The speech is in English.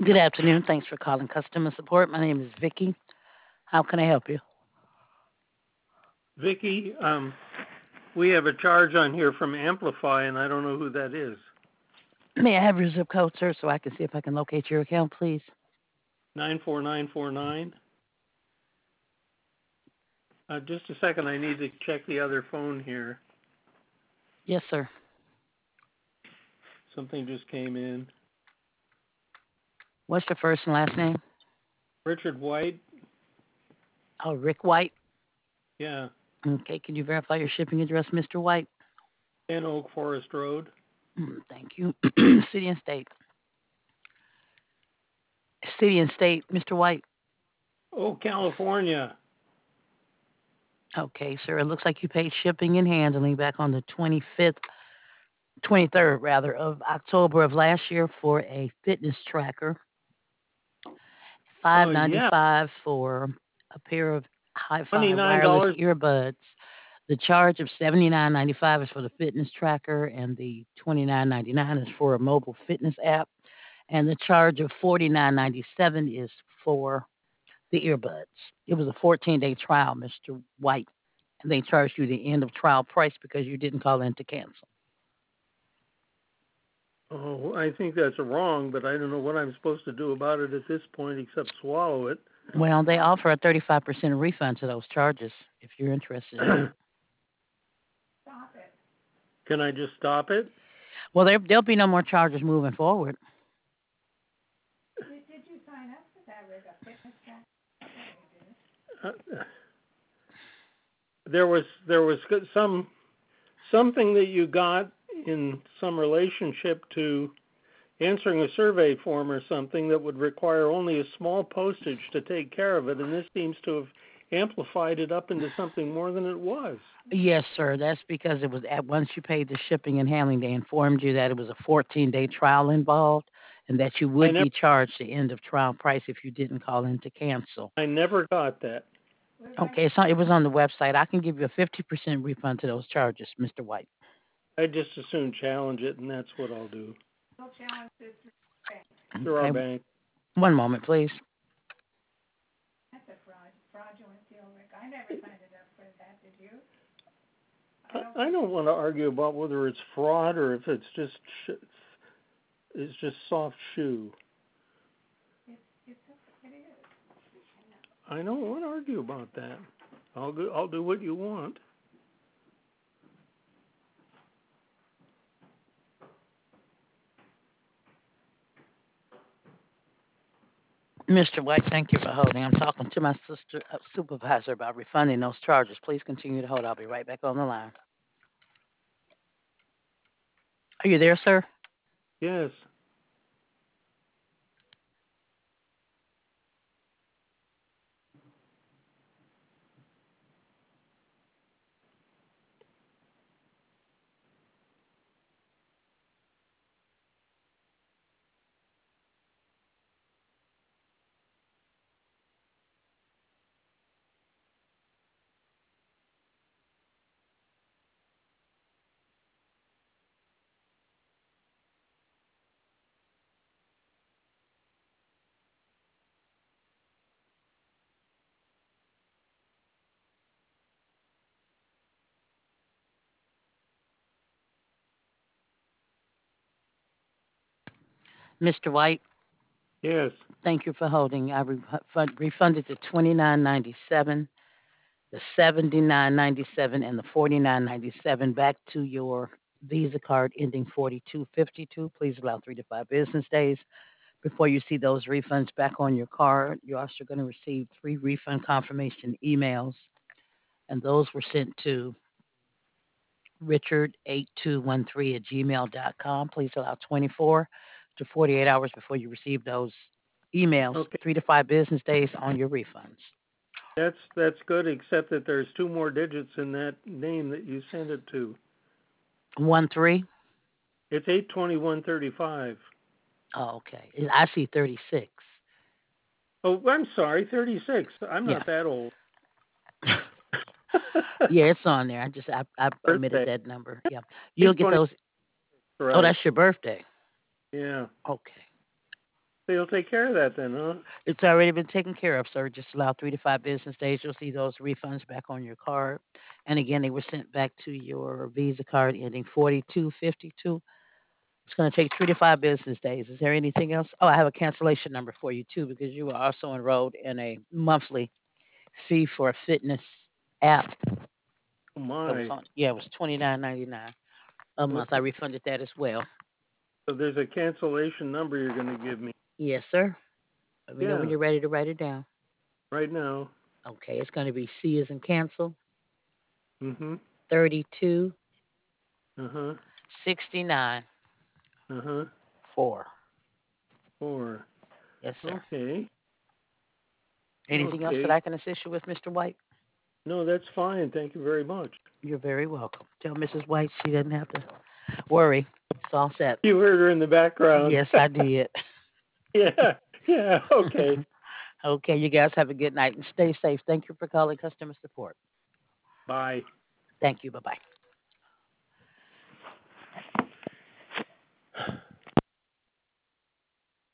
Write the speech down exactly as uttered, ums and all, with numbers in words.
Good afternoon. Thanks for calling customer support. My name is Vicky. How can I help you? Vicky, um, we have a charge on here from Amplify, and I don't know who that is. May I have your zip code, sir, so I can see if I can locate your account, please? nine four nine four nine. Uh, just a second, I need to check the other phone here. Yes, sir. Something just came in. What's your first and last name? Richard White? Oh, Rick White. Yeah. Okay, can you verify your shipping address, Mister White? ten Oak Forest Road. Mm, thank you. City and state. City and state, Mister White. Oh, California. Okay, sir. It looks like you paid shipping and handling back on the twenty-fifth, twenty-third rather, of October of last year for a fitness tracker. Oh, Five yeah. ninety-five for a pair of hi-fi twenty-nine wireless dollars. earbuds. The charge of seventy-nine ninety-five is for the fitness tracker, and the twenty-nine ninety-nine is for a mobile fitness app, and the charge of forty-nine ninety-seven is for the earbuds. It was a fourteen-day trial, Mister White, and they charged you the end of trial price because you didn't call in to cancel. Oh, I think that's wrong, but I don't know what I'm supposed to do about it at this point except swallow it. Well, they offer a thirty-five percent refund to those charges if you're interested in that. Can I just stop it? Well, there, there'll be no more charges moving forward. Uh, there was there was some something that you got in some relationship to answering a survey form or something that would require only a small postage to take care of it, and this seems to have amplified it up into something more than it was. Yes, sir. That's because it was at once you paid the shipping and handling, they informed you that it was a fourteen-day trial involved and that you I would never be charged the end of trial price if you didn't call in to cancel. I never got that. Okay, so it was on the website. I can give you a fifty percent refund to those charges, Mister White. I just as soon challenge it, and that's what I'll do through our Okay, bank. one moment, please. I, I don't want to argue about whether it's fraud or if it's just sh- it's just soft shoe. I don't want to argue about that. I'll do I'll do what you want. Mister White, thank you for holding. I'm talking to my sister uh, supervisor about refunding those charges. Please continue to hold. I'll be right back on the line. Are you there, sir? Yes. Mister White, Yes. thank you for holding. I refund, refunded the twenty-nine ninety-seven, the seventy-nine ninety-seven, and the forty-nine ninety-seven back to your Visa card ending forty-two fifty-two. Please allow three to five business days before you see those refunds back on your card. You're also going to receive three refund confirmation emails, and those were sent to richard eight two one three at gmail dot com. Please allow twenty-four to forty-eight hours before you receive those emails, Okay. three to five business days on your refunds. That's that's good, except that there's two more digits in that name that you sent it to. One three. It's eight twenty one thirty five. Oh, okay. I see thirty-six. Oh, I'm sorry, thirty six. I'm Yeah. not that old. Yeah, it's on there. I just I, I omitted Birthday. that number. Yeah. You'll Eight get twenty. those. Oh, Right. that's your birthday. Yeah. Okay. They'll take care of that then, huh? It's already been taken care of, sir. Just allow three to five business days. You'll see those refunds back on your card. And again, they were sent back to your Visa card ending forty-two fifty-two. It's going to take three to five business days. Is there anything else? Oh, I have a cancellation number for you too, because you were also enrolled in a monthly fee for a fitness app. Oh That was my. on. Yeah, it was twenty nine ninety nine a What? month. I refunded that as well. So there's a cancellation number you're going to give me. Yes, sir. Let me know when Yeah, you're ready to write it down. right now. Okay, it's going to be C as in cancel, Mm-hmm. thirty-two Uh-huh. sixty-nine Uh-huh. four. Four. Yes, sir. Okay. Anything else that Okay. I can assist you with, Mister White? No, that's fine. Thank you very much. You're very welcome. Tell Missus White she doesn't have to worry. It's all set. You heard her in the background. Yes, I did. Yeah. Yeah. Okay. Okay, you guys have a good night and stay safe. Thank you for calling customer support. Bye. Thank you. Bye bye.